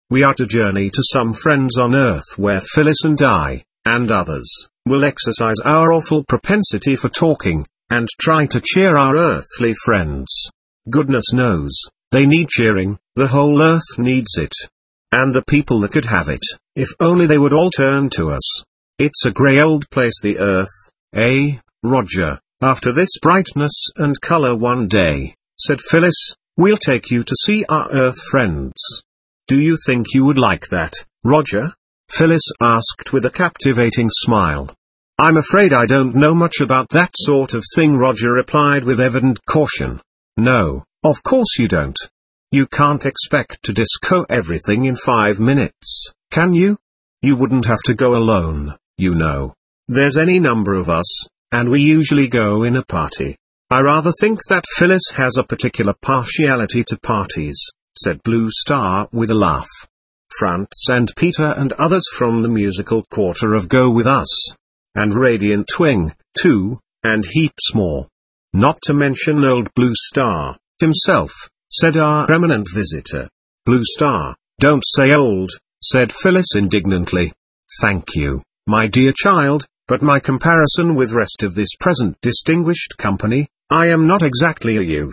We are to journey to some friends on Earth where Phyllis and I, and others, will exercise our awful propensity for talking, and try to cheer our earthly friends. Goodness knows, they need cheering, the whole Earth needs it. And the people that could have it, if only they would all turn to us. It's a grey old place, the Earth, eh, Roger? After this brightness and colour one day, said Phyllis, we'll take you to see our Earth friends. Do you think you would like that, Roger? Phyllis asked with a captivating smile. I'm afraid I don't know much about that sort of thing, Roger replied with evident caution. No, of course you don't. You can't expect to disco everything in 5 minutes, can you? You wouldn't have to go alone, you know. There's any number of us, and we usually go in a party. I rather think that Phyllis has a particular partiality to parties, said Blue Star with a laugh. Frantz and Peter and others from the musical quarter of Go With Us. And Radiant Wing, too, and heaps more. Not to mention old Blue Star himself, said our eminent visitor. Blue Star, don't say old, said Phyllis indignantly. Thank you, my dear child, but my comparison with rest of this present distinguished company, I am not exactly a youth.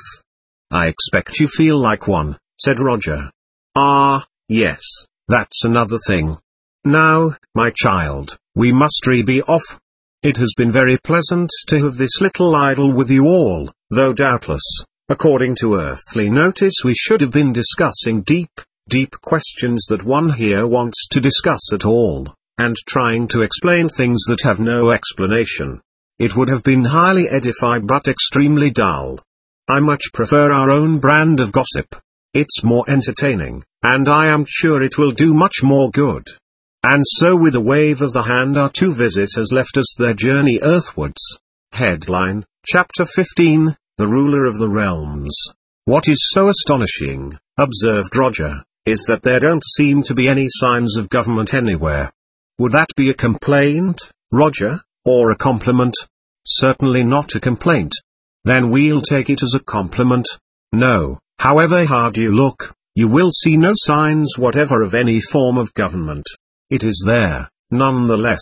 I expect you feel like one, said Roger. Ah, yes, that's another thing. Now, my child, we must be off. It has been very pleasant to have this little idyll with you all, though doubtless, according to earthly notice, we should have been discussing deep questions that one here wants to discuss at all, and trying to explain things that have no explanation. It would have been highly edifying but extremely dull. I much prefer our own brand of gossip. It's more entertaining, and I am sure it will do much more good. And so with a wave of the hand our two visitors left us their journey earthwards. Headline, Chapter 15, The Ruler of the Realms. What is so astonishing, observed Roger, is that there don't seem to be any signs of government anywhere. Would that be a complaint, Roger, or a compliment? Certainly not a complaint. Then we'll take it as a compliment. No, however hard you look, you will see no signs whatever of any form of government. It is there, nonetheless.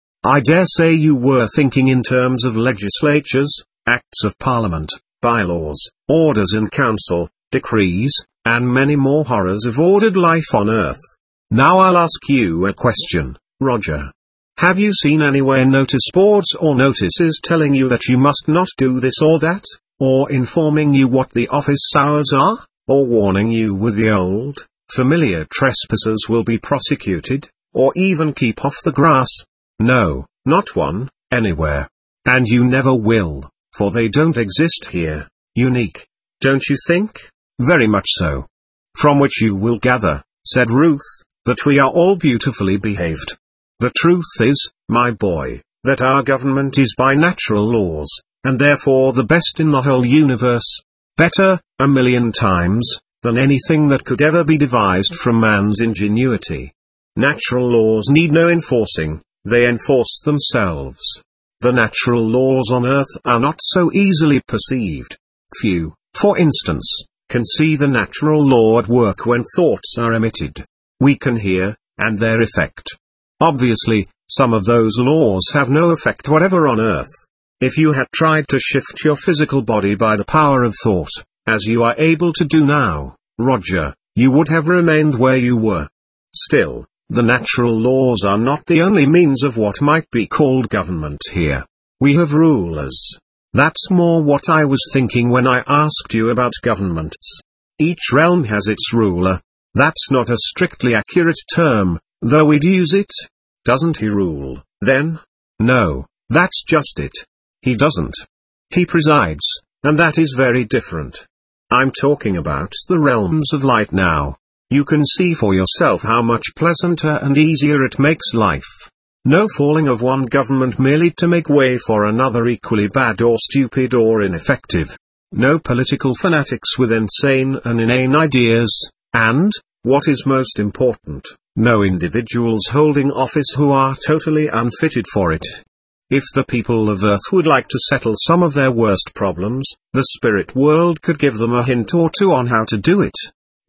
I dare say you were thinking in terms of legislatures, acts of parliament, bylaws, orders in council, decrees, and many more horrors of ordered life on earth. Now I'll ask you a question, Roger. Have you seen anywhere notice boards or notices telling you that you must not do this or that, or informing you what the office hours are, or warning you with the old, familiar trespassers will be prosecuted, or even keep off the grass? No, not one, anywhere. And you never will, for they don't exist here. Unique, don't you think? Very much so. From which you will gather, said Ruth, that we are all beautifully behaved. The truth is, my boy, that our government is by natural laws, and therefore the best in the whole universe. Better, 1,000,000 times, than anything that could ever be devised from man's ingenuity. Natural laws need no enforcing, they enforce themselves. The natural laws on earth are not so easily perceived. Few, for instance, can see the natural law at work when thoughts are emitted. We can hear, and their effect. Obviously, some of those laws have no effect whatever on earth. If you had tried to shift your physical body by the power of thought, as you are able to do now, Roger, you would have remained where you were. Still, the natural laws are not the only means of what might be called government here. We have rulers. That's more what I was thinking when I asked you about governments. Each realm has its ruler. That's not a strictly accurate term, though we'd use it. Doesn't he rule, then? No, that's just it. He doesn't. He presides, and that is very different. I'm talking about the realms of light now. You can see for yourself how much pleasanter and easier it makes life. No falling of one government merely to make way for another equally bad or stupid or ineffective. No political fanatics with insane and inane ideas, and, what is most important, no individuals holding office who are totally unfitted for it. If the people of Earth would like to settle some of their worst problems, the spirit world could give them a hint or two on how to do it.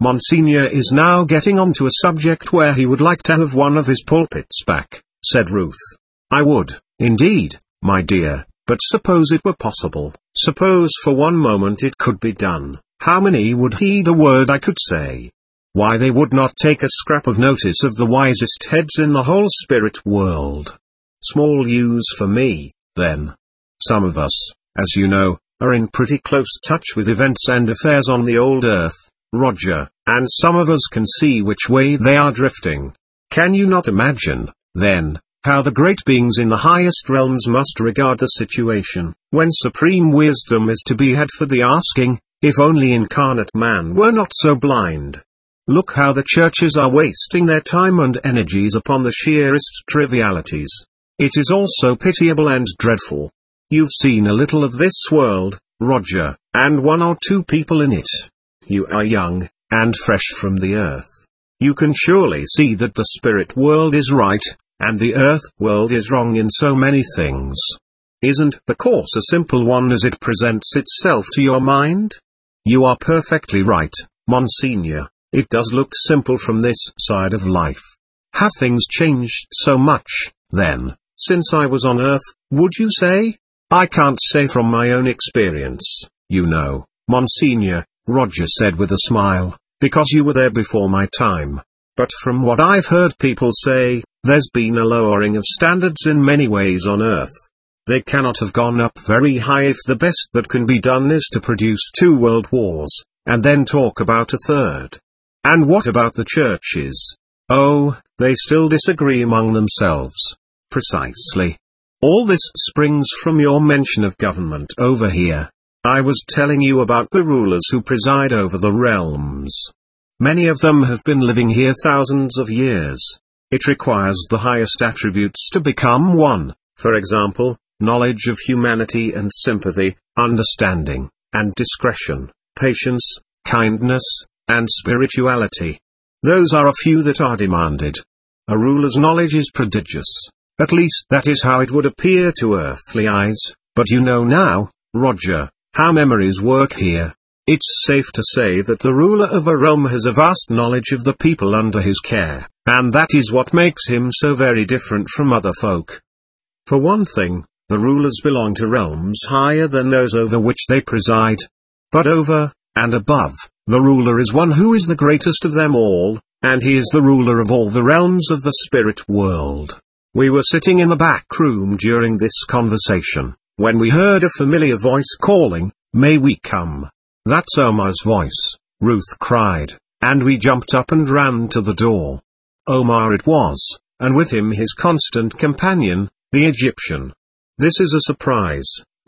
Monsignor is now getting onto a subject where he would like to have one of his pulpits back, said Ruth. I would, indeed, my dear, but suppose it were possible, suppose for one moment it could be done, how many would heed a word I could say? Why, they would not take a scrap of notice of the wisest heads in the whole spirit world. Small use for me, then. Some of us, as you know, are in pretty close touch with events and affairs on the old earth, Roger, and some of us can see which way they are drifting. Can you not imagine, then, how the great beings in the highest realms must regard the situation, when supreme wisdom is to be had for the asking, if only incarnate man were not so blind? Look how the churches are wasting their time and energies upon the sheerest trivialities. It is all so pitiable and dreadful. You've seen a little of this world, Roger, and one or two people in it. You are young, and fresh from the earth. You can surely see that the spirit world is right, and the earth world is wrong in so many things. Isn't the course a simple one as it presents itself to your mind? You are perfectly right, Monsignor, it does look simple from this side of life. Have things changed so much, then, since I was on earth, would you say? I can't say from my own experience, you know, Monsignor, Roger said with a smile, because you were there before my time. But from what I've heard people say, there's been a lowering of standards in many ways on earth. They cannot have gone up very high if the best that can be done is to produce 2 world wars, and then talk about a third. And what about the churches? Oh, they still disagree among themselves. Precisely. All this springs from your mention of government over here. I was telling you about the rulers who preside over the realms. Many of them have been living here thousands of years. It requires the highest attributes to become one, for example, knowledge of humanity and sympathy, understanding, and discretion, patience, kindness, and spirituality. Those are a few that are demanded. A ruler's knowledge is prodigious. At least that is how it would appear to earthly eyes, but you know now, Roger, how memories work here. It's safe to say that the ruler of a realm has a vast knowledge of the people under his care, and that is what makes him so very different from other folk. For one thing, the rulers belong to realms higher than those over which they preside. But over, and above, the ruler is one who is the greatest of them all, and he is the ruler of all the realms of the spirit world. We were sitting in the back room during this conversation, when we heard a familiar voice calling, "May we come?" "That's Omar's voice," Ruth cried, and we jumped up and ran to the door. Omar it was, and with him his constant companion, the Egyptian. "This is a surprise,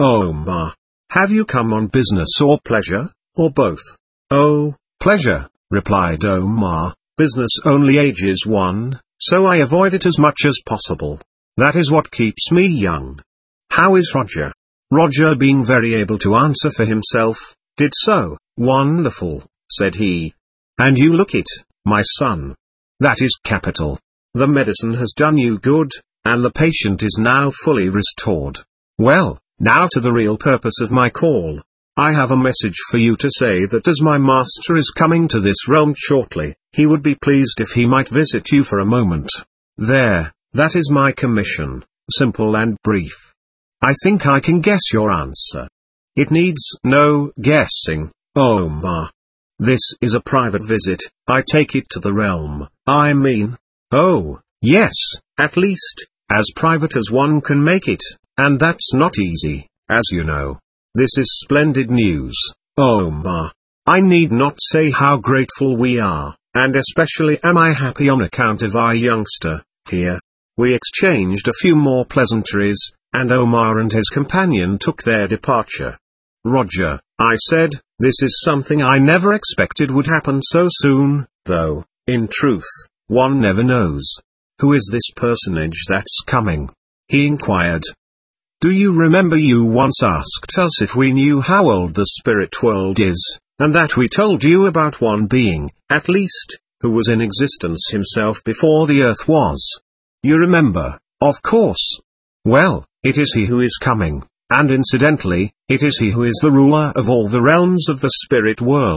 Omar. Have you come on business or pleasure, or both?" "Oh, pleasure," replied Omar. "Business only ages one, so I avoid it as much as possible. That is what keeps me young." "How is Roger?" Roger, being very able to answer for himself, did so. "Wonderful," said he. "And you look it, my son. That is capital. The medicine has done you good, and the patient is now fully restored. Well, now to the real purpose of my call. I have a message for you to say that as my master is coming to this realm shortly, he would be pleased if he might visit you for a moment. There, that is my commission, simple and brief. I think I can guess your answer. It needs no guessing, Omar. This is a private visit, I take it to the realm, I mean. Oh, yes, at least, as private as one can make it, and that's not easy, as you know. This is splendid news, Omar. I need not say how grateful we are, and especially am I happy on account of our youngster, here." We exchanged a few more pleasantries, and Omar and his companion took their departure. "Roger," I said, "this is something I never expected would happen so soon, though, in truth, one never knows. Who is this personage that's coming?" he inquired. "Do you remember you once asked us if we knew how old the spirit world is, and that we told you about one being, at least, who was in existence himself before the earth was? You remember, of course. Well, it is he who is coming, and incidentally, it is he who is the ruler of all the realms of the spirit world,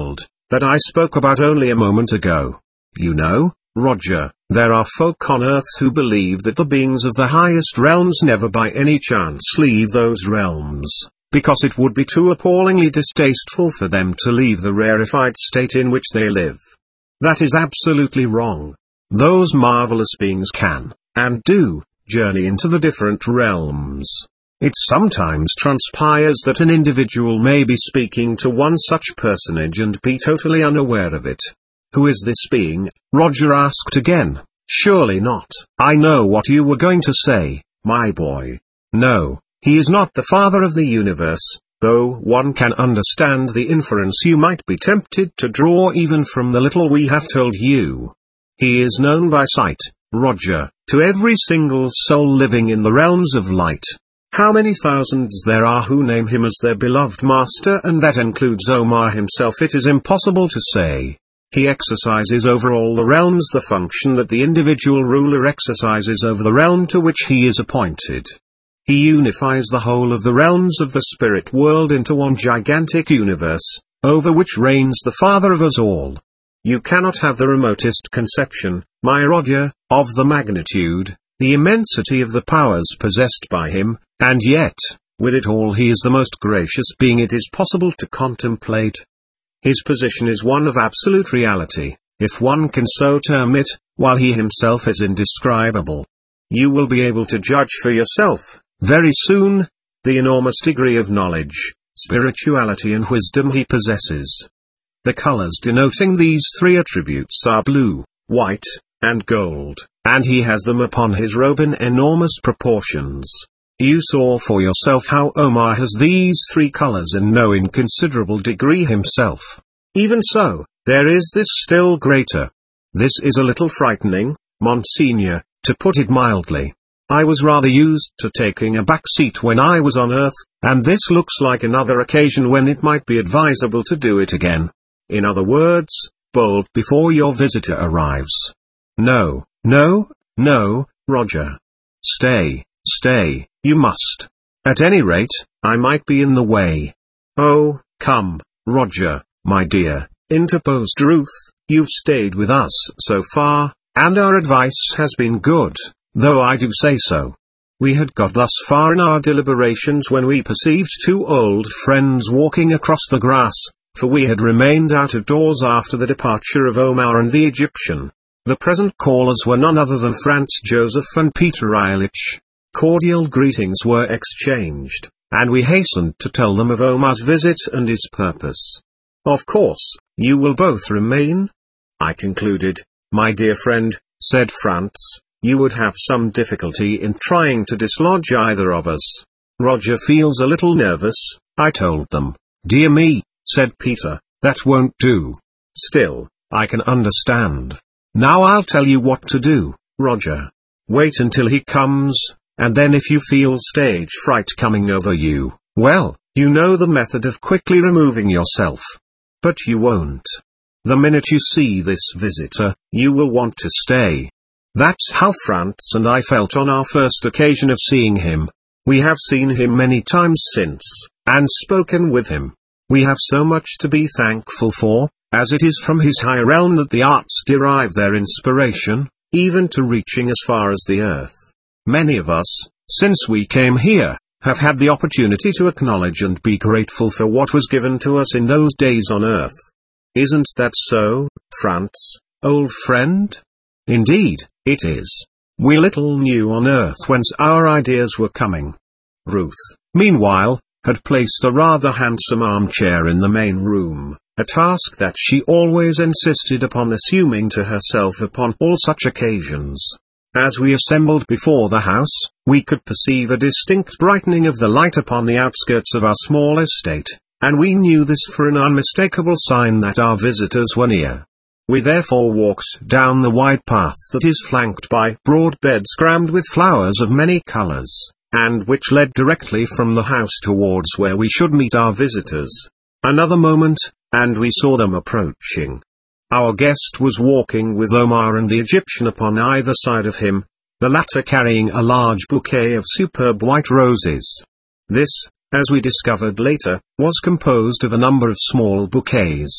that I spoke about only a moment ago. You know, Roger, there are folk on Earth who believe that the beings of the highest realms never by any chance leave those realms, because it would be too appallingly distasteful for them to leave the rarefied state in which they live. That is absolutely wrong. Those marvelous beings can, and do, journey into the different realms. It sometimes transpires that an individual may be speaking to one such personage and be totally unaware of it. Who is this being? Roger asked again. Surely not. I know what you were going to say, my boy. No, he is not the father of the universe, though one can understand the inference you might be tempted to draw even from the little we have told you. He is known by sight, Roger, to every single soul living in the realms of light. How many thousands there are who name him as their beloved master, and that includes Omar himself, it is impossible to say. He exercises over all the realms the function that the individual ruler exercises over the realm to which he is appointed. He unifies the whole of the realms of the spirit world into one gigantic universe, over which reigns the Father of us all. You cannot have the remotest conception, my Roger, of the magnitude, the immensity of the powers possessed by him, and yet, with it all he is the most gracious being it is possible to contemplate. His position is one of absolute reality, if one can so term it, while he himself is indescribable. You will be able to judge for yourself, very soon, the enormous degree of knowledge, spirituality and wisdom he possesses. The colors denoting these three attributes are blue, white, and gold, and he has them upon his robe in enormous proportions. You saw for yourself how Omar has these three colors in no inconsiderable degree himself. Even so, there is this still greater. This is a little frightening, Monsignor, to put it mildly. I was rather used to taking a back seat when I was on Earth, and this looks like another occasion when it might be advisable to do it again. In other words, bolt before your visitor arrives. No, Roger. Stay, you must. At any rate, I might be in the way. Oh, come, Roger, my dear, interposed Ruth, you've stayed with us so far, and our advice has been good, though I do say so. We had got thus far in our deliberations when we perceived two old friends walking across the grass, for we had remained out of doors after the departure of Omar and the Egyptian. The present callers were none other than Franz Joseph and Peter Ilich. Cordial greetings were exchanged, and we hastened to tell them of Omar's visit and its purpose. Of course, you will both remain? I concluded. My dear friend, said Franz, you would have some difficulty in trying to dislodge either of us. Roger feels a little nervous, I told them. Dear me, said Peter, that won't do. Still, I can understand. Now I'll tell you what to do, Roger. Wait until he comes. And then if you feel stage fright coming over you, well, you know the method of quickly removing yourself. But you won't. The minute you see this visitor, you will want to stay. That's how Franz and I felt on our first occasion of seeing him. We have seen him many times since, and spoken with him. We have so much to be thankful for, as it is from his high realm that the arts derive their inspiration, even to reaching as far as the earth. Many of us, since we came here, have had the opportunity to acknowledge and be grateful for what was given to us in those days on earth. Isn't that so, Franz, old friend? Indeed, it is. We little knew on earth whence our ideas were coming. Ruth, meanwhile, had placed a rather handsome armchair in the main room, a task that she always insisted upon assuming to herself upon all such occasions. As we assembled before the house, we could perceive a distinct brightening of the light upon the outskirts of our small estate, and we knew this for an unmistakable sign that our visitors were near. We therefore walked down the wide path that is flanked by broad beds crammed with flowers of many colors, and which led directly from the house towards where we should meet our visitors. Another moment, and we saw them approaching. Our guest was walking with Omar and the Egyptian upon either side of him, the latter carrying a large bouquet of superb white roses. This, as we discovered later, was composed of a number of small bouquets.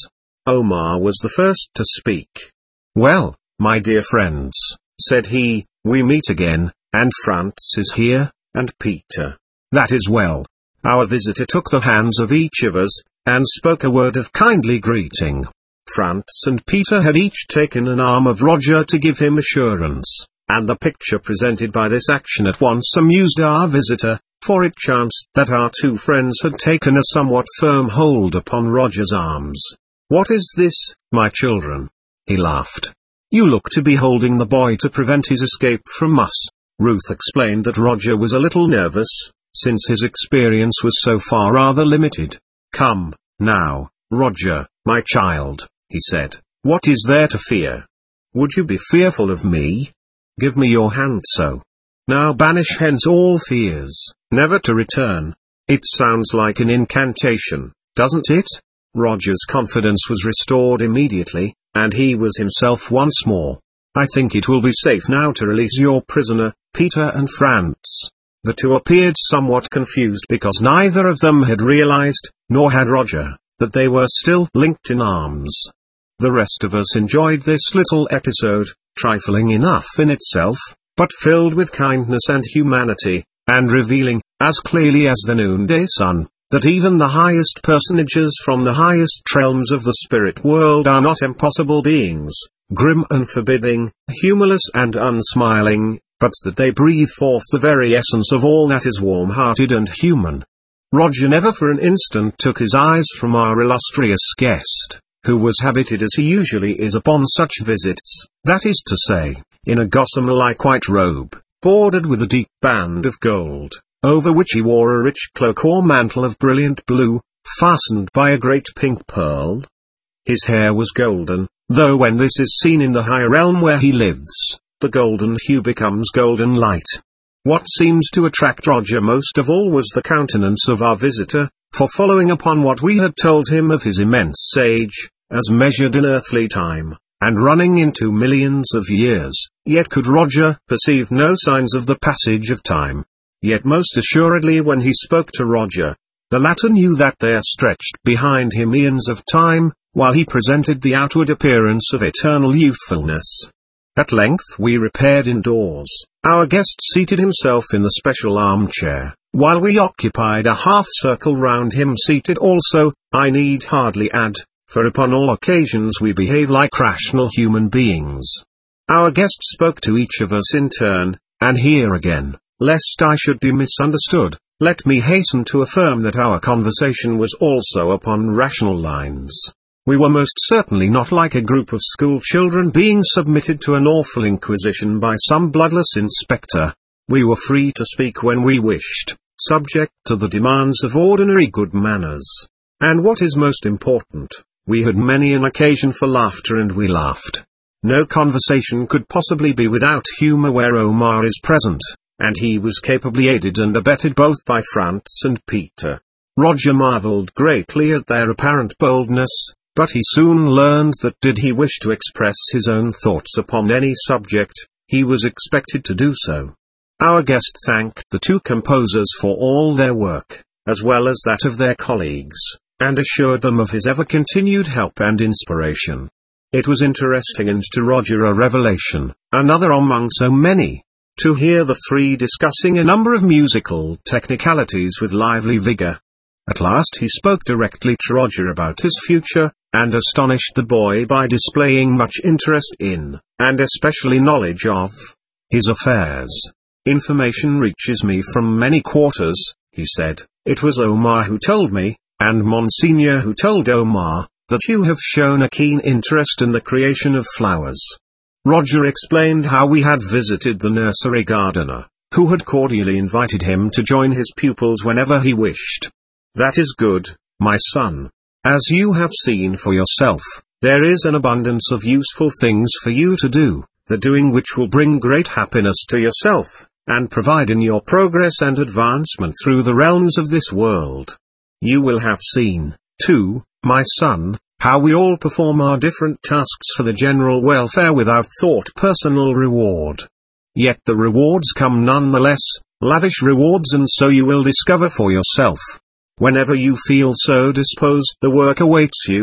Omar was the first to speak. "Well, my dear friends," said he, "we meet again, and France is here, and Peter." "That is well." Our visitor took the hands of each of us, and spoke a word of kindly greeting. France and Peter had each taken an arm of Roger to give him assurance, and the picture presented by this action at once amused our visitor, for it chanced that our two friends had taken a somewhat firm hold upon Roger's arms. "What is this, my children?" he laughed. "You look to be holding the boy to prevent his escape from us." Ruth explained that Roger was a little nervous, since his experience was so far rather limited. "Come, now, Roger, my child," he said, "what is there to fear? Would you be fearful of me? Give me your hand so. Now banish hence all fears, never to return." It sounds like an incantation, doesn't it? Roger's confidence was restored immediately, and he was himself once more. "I think it will be safe now to release your prisoner, Peter and France." The two appeared somewhat confused because neither of them had realized, nor had Roger, that they were still linked in arms. The rest of us enjoyed this little episode, trifling enough in itself, but filled with kindness and humanity, and revealing, as clearly as the noonday sun, that even the highest personages from the highest realms of the spirit world are not impossible beings, grim and forbidding, humorless and unsmiling, but that they breathe forth the very essence of all that is warm-hearted and human. Roger never for an instant took his eyes from our illustrious guest, who was habited as he usually is upon such visits, that is to say, in a gossamer-like white robe, bordered with a deep band of gold, over which he wore a rich cloak or mantle of brilliant blue, fastened by a great pink pearl. His hair was golden, though when this is seen in the higher realm where he lives, the golden hue becomes golden light. What seemed to attract Roger most of all was the countenance of our visitor, for following upon what we had told him of his immense age, as measured in earthly time, and running into millions of years, yet could Roger perceive no signs of the passage of time. Yet most assuredly when he spoke to Roger, the latter knew that there stretched behind him eons of time, while he presented the outward appearance of eternal youthfulness. At length we repaired indoors. Our guest seated himself in the special armchair, while we occupied a half-circle round him seated also, I need hardly add, for upon all occasions we behave like rational human beings. Our guest spoke to each of us in turn, and here again, lest I should be misunderstood, let me hasten to affirm that our conversation was also upon rational lines. We were most certainly not like a group of school children being submitted to an awful inquisition by some bloodless inspector. We were free to speak when we wished, subject to the demands of ordinary good manners. And what is most important, we had many an occasion for laughter and we laughed. No conversation could possibly be without humor where Omar is present, and he was capably aided and abetted both by France and Peter. Roger marveled greatly at their apparent boldness, but he soon learned that did he wish to express his own thoughts upon any subject, he was expected to do so. Our guest thanked the two composers for all their work, as well as that of their colleagues, and assured them of his ever-continued help and inspiration. It was interesting and to Roger a revelation, another among so many, to hear the three discussing a number of musical technicalities with lively vigor. At last he spoke directly to Roger about his future, and astonished the boy by displaying much interest in, and especially knowledge of, his affairs. "Information reaches me from many quarters," he said. "It was Omar who told me, and Monsignor who told Omar, that you have shown a keen interest in the creation of flowers." Roger explained how we had visited the nursery gardener, who had cordially invited him to join his pupils whenever he wished. "That is good, my son. As you have seen for yourself, there is an abundance of useful things for you to do, the doing which will bring great happiness to yourself, and provide in your progress and advancement through the realms of this world. You will have seen, too, my son, how we all perform our different tasks for the general welfare without thought personal reward. Yet the rewards come nonetheless, lavish rewards, and so you will discover for yourself. Whenever you feel so disposed, the work awaits you.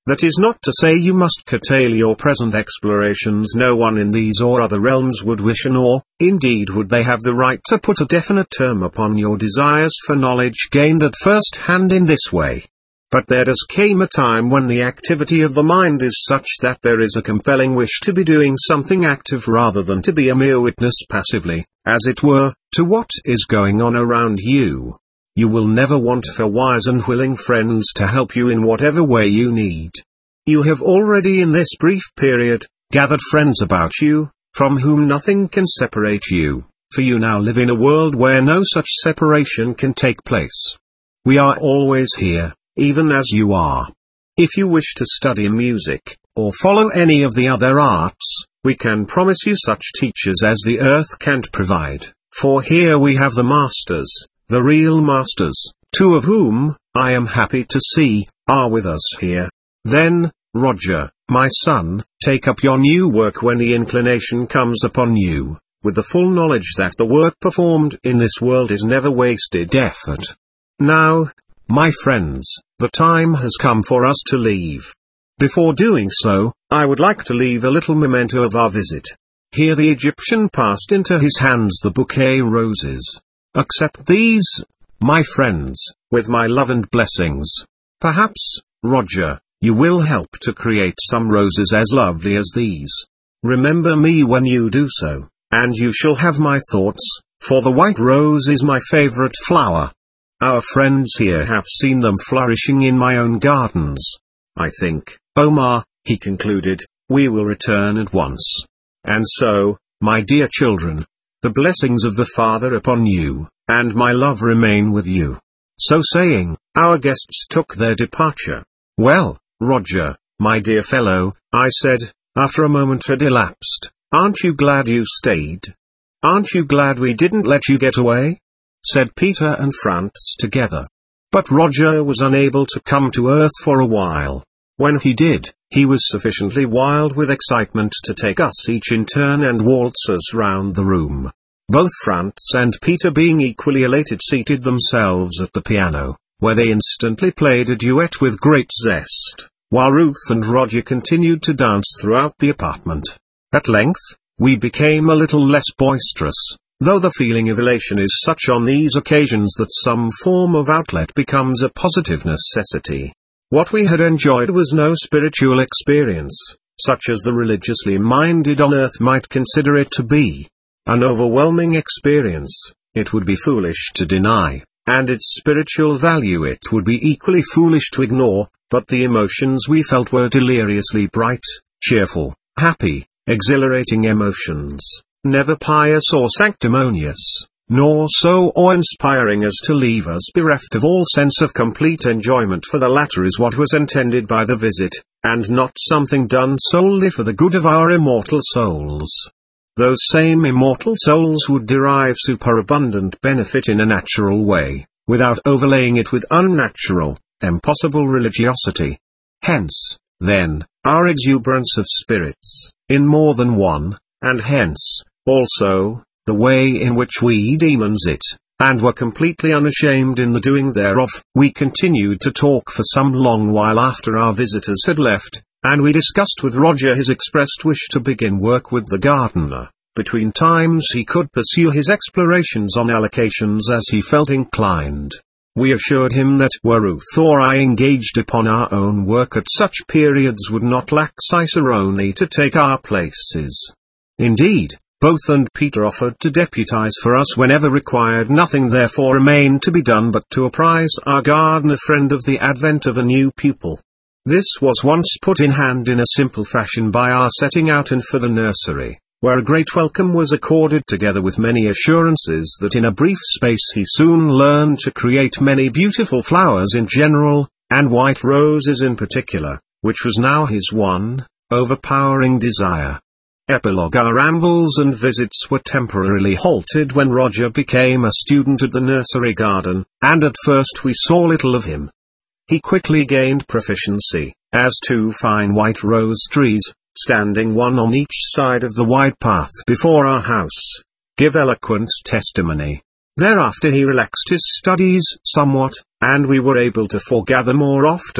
That is not to say you must curtail your present explorations. No one in these or other realms would wish, nor, indeed, would they have the right to put a definite term upon your desires for knowledge gained at first hand in this way. But there does come a time when the activity of the mind is such that there is a compelling wish to be doing something active rather than to be a mere witness passively, as it were, to what is going on around you. You will never want for wise and willing friends to help you in whatever way you need. You have already in this brief period, gathered friends about you, from whom nothing can separate you, for you now live in a world where no such separation can take place. We are always here, even as you are. If you wish to study music, or follow any of the other arts, we can promise you such teachers as the earth can't provide, for here we have the masters. The real masters, two of whom, I am happy to see, are with us here. Then, Roger, my son, take up your new work when the inclination comes upon you, with the full knowledge that the work performed in this world is never wasted effort. Now, my friends, the time has come for us to leave. Before doing so, I would like to leave a little memento of our visit. Here the Egyptian passed into his hands the bouquet roses. Accept these, my friends, with my love and blessings. Perhaps, Roger, you will help to create some roses as lovely as these. Remember me when you do so, and you shall have my thoughts, for the white rose is my favorite flower. Our friends here have seen them flourishing in my own gardens. I think, Omar, he concluded, we will return at once. And so, my dear children, the blessings of the Father upon you, and my love remain with you. So saying, our guests took their departure. Well, Roger, my dear fellow, I said, after a moment had elapsed, aren't you glad you stayed? Aren't you glad we didn't let you get away? Said Peter and Franz together. But Roger was unable to come to earth for a while. When he did, he was sufficiently wild with excitement to take us each in turn and waltz us round the room. Both Franz and Peter being equally elated seated themselves at the piano, where they instantly played a duet with great zest, while Ruth and Roger continued to dance throughout the apartment. At length, we became a little less boisterous, though the feeling of elation is such on these occasions that some form of outlet becomes a positive necessity. What we had enjoyed was no spiritual experience, such as the religiously minded on earth might consider it to be. An overwhelming experience, it would be foolish to deny, and its spiritual value it would be equally foolish to ignore, but the emotions we felt were deliriously bright, cheerful, happy, exhilarating emotions, never pious or sanctimonious, nor so awe-inspiring as to leave us bereft of all sense of complete enjoyment, for the latter is what was intended by the visit, and not something done solely for the good of our immortal souls. Those same immortal souls would derive superabundant benefit in a natural way, without overlaying it with unnatural, impossible religiosity. Hence, then, our exuberance of spirits, in more than one, and hence, also, the way in which we demons it, and were completely unashamed in the doing thereof. We continued to talk for some long while after our visitors had left, and we discussed with Roger his expressed wish to begin work with the gardener. Between times he could pursue his explorations on allocations as he felt inclined. We assured him that were Ruth or I engaged upon our own work at such periods would not lack cicerone to take our places. Indeed, both and Peter offered to deputize for us whenever required. Nothing therefore remained to be done but to apprise our gardener friend of the advent of a new pupil. This was once put in hand in a simple fashion by our setting out and for the nursery, where a great welcome was accorded together with many assurances that in a brief space he soon learned to create many beautiful flowers in general, and white roses in particular, which was now his one, overpowering desire. Epilogue. Our rambles and visits were temporarily halted when Roger became a student at the nursery garden, and at first we saw little of him. He quickly gained proficiency, as two fine white rose trees, standing one on each side of the wide path before our house, give eloquent testimony. Thereafter he relaxed his studies somewhat, and we were able to foregather more often,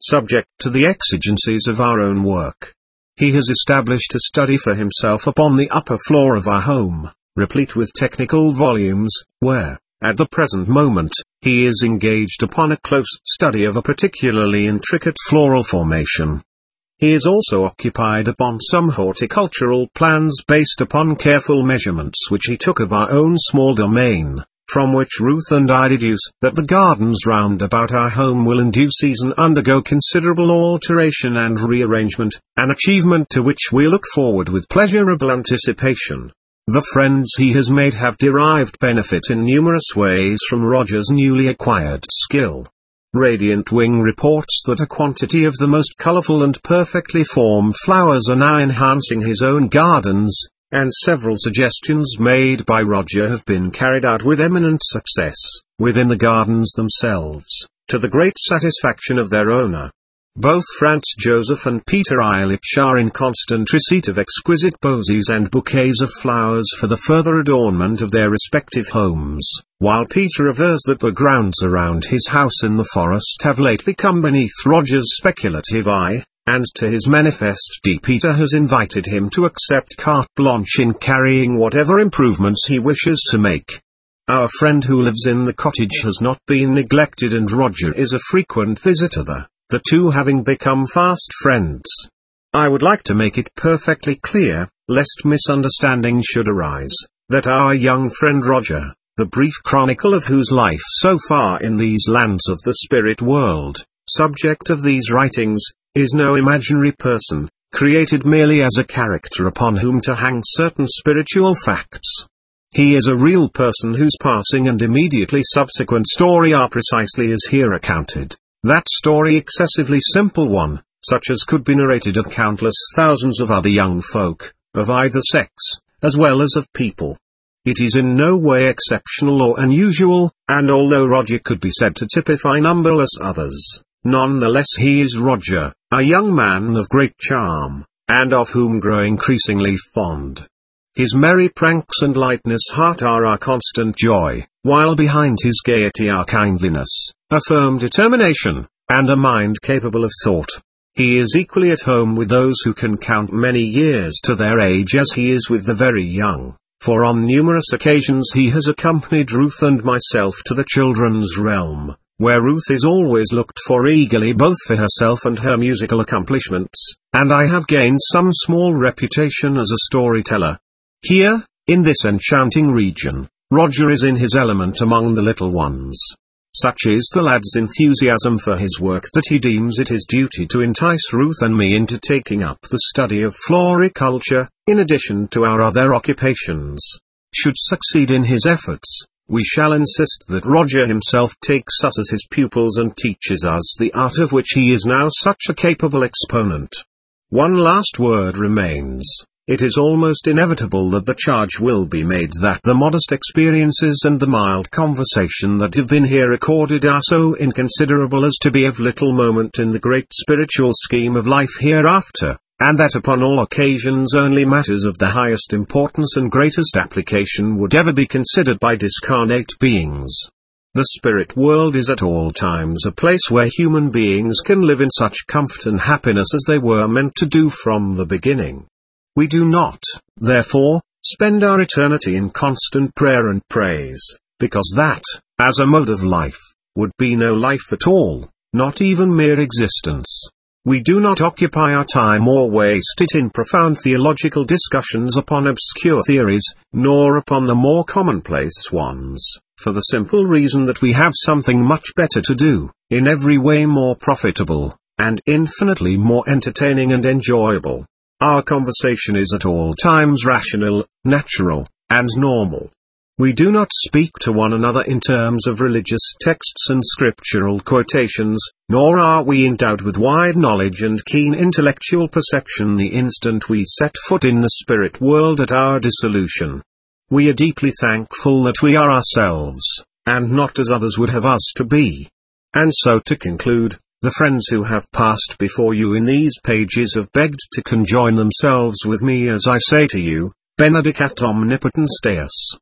subject to the exigencies of our own work. He has established a study for himself upon the upper floor of our home, replete with technical volumes, where, at the present moment, he is engaged upon a close study of a particularly intricate floral formation. He is also occupied upon some horticultural plans based upon careful measurements which he took of our own small domain, from which Ruth and I deduce that the gardens round about our home will in due season undergo considerable alteration and rearrangement, an achievement to which we look forward with pleasurable anticipation. The friends he has made have derived benefit in numerous ways from Roger's newly acquired skill. Radiant Wing reports that a quantity of the most colorful and perfectly formed flowers are now enhancing his own gardens, and several suggestions made by Roger have been carried out with eminent success, within the gardens themselves, to the great satisfaction of their owner. Both Franz Joseph and Peter Eilich are in constant receipt of exquisite posies and bouquets of flowers for the further adornment of their respective homes, while Peter avers that the grounds around his house in the forest have lately come beneath Roger's speculative eye, and to his manifest Peter has invited him to accept carte blanche in carrying whatever improvements he wishes to make. Our friend who lives in the cottage has not been neglected, and Roger is a frequent visitor there, the two having become fast friends. I would like to make it perfectly clear, lest misunderstanding should arise, that our young friend Roger, the brief chronicle of whose life so far in these lands of the spirit world, subject of these writings, is no imaginary person, created merely as a character upon whom to hang certain spiritual facts. He is a real person whose passing and immediately subsequent story are precisely as here accounted. That story excessively simple one, such as could be narrated of countless thousands of other young folk, of either sex, as well as of people. It is in no way exceptional or unusual, and although Roger could be said to typify numberless others, none the less he is Roger, a young man of great charm, and of whom grow increasingly fond. His merry pranks and lightness heart are our constant joy, while behind his gaiety are kindliness, a firm determination, and a mind capable of thought. He is equally at home with those who can count many years to their age as he is with the very young, for on numerous occasions he has accompanied Ruth and myself to the children's realm, where Ruth is always looked for eagerly both for herself and her musical accomplishments, and I have gained some small reputation as a storyteller. Here, in this enchanting region, Roger is in his element among the little ones. Such is the lad's enthusiasm for his work that he deems it his duty to entice Ruth and me into taking up the study of floriculture, in addition to our other occupations. Should succeed in his efforts, we shall insist that Roger himself takes us as his pupils and teaches us the art of which he is now such a capable exponent. One last word remains. It is almost inevitable that the charge will be made that the modest experiences and the mild conversation that have been here recorded are so inconsiderable as to be of little moment in the great spiritual scheme of life hereafter, and that upon all occasions only matters of the highest importance and greatest application would ever be considered by discarnate beings. The spirit world is at all times a place where human beings can live in such comfort and happiness as they were meant to do from the beginning. We do not, therefore, spend our eternity in constant prayer and praise, because that, as a mode of life, would be no life at all, not even mere existence. We do not occupy our time or waste it in profound theological discussions upon obscure theories, nor upon the more commonplace ones, for the simple reason that we have something much better to do, in every way more profitable, and infinitely more entertaining and enjoyable. Our conversation is at all times rational, natural, and normal. We do not speak to one another in terms of religious texts and scriptural quotations, nor are we endowed with wide knowledge and keen intellectual perception the instant we set foot in the spirit world at our dissolution. We are deeply thankful that we are ourselves, and not as others would have us to be. And so to conclude, the friends who have passed before you in these pages have begged to conjoin themselves with me as I say to you, Benedicat omnipotens Deus.